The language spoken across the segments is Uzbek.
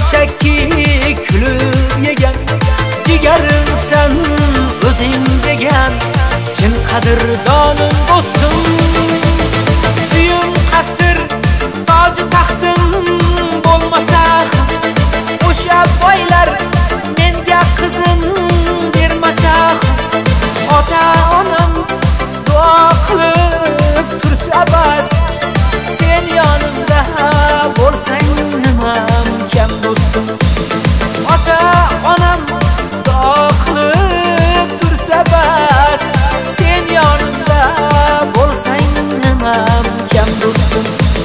shunchaki kulib yegan jigarimsan o'zing degan chin qadrdonim do'stim. Uyim qasr toji taxtim bo'lmasa o'sha boylar menga qizim bermasa, ota onam duo qilib tursa bas, sen yonimda bo'lsang nimam kam do'stim. Ota onam duo qilib tursa bas, sen yonimda bo'lsang nimam kam do'stim.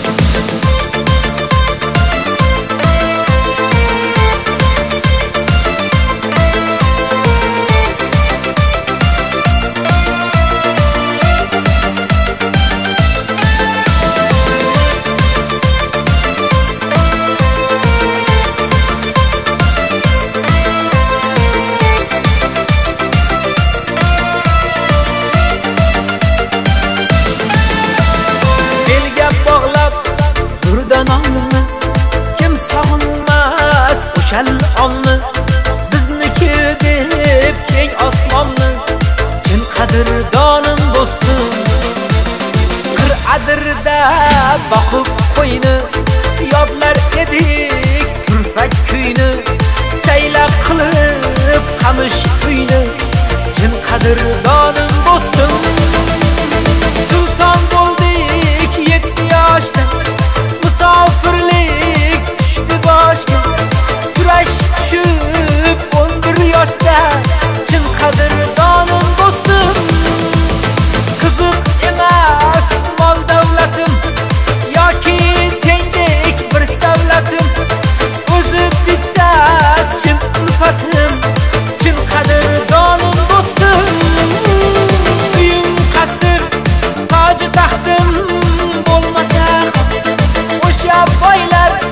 Kim sog'inmas o'shal onni, bizniki deb keng osmonni, chin qadrdonim do'stim. Qir'adirda boqib qo'yni yodlar edik turfak kuyni, chaylaq qilib qamish uyni, chin qadrdonim do'stim. Sulton bo'ldik 7 yoshda, musofirlik tushdi boshga, kurash tushib 11 yoshda, chin qadrdonim do'stim. Qiziq emas mol davlatim yoki tengdek bir savlatim, o'zi bitta chin ulfatim, chin qadrdonim do'stim. Uyim qasr toji taxtim bo'lmasa, o'sha boylar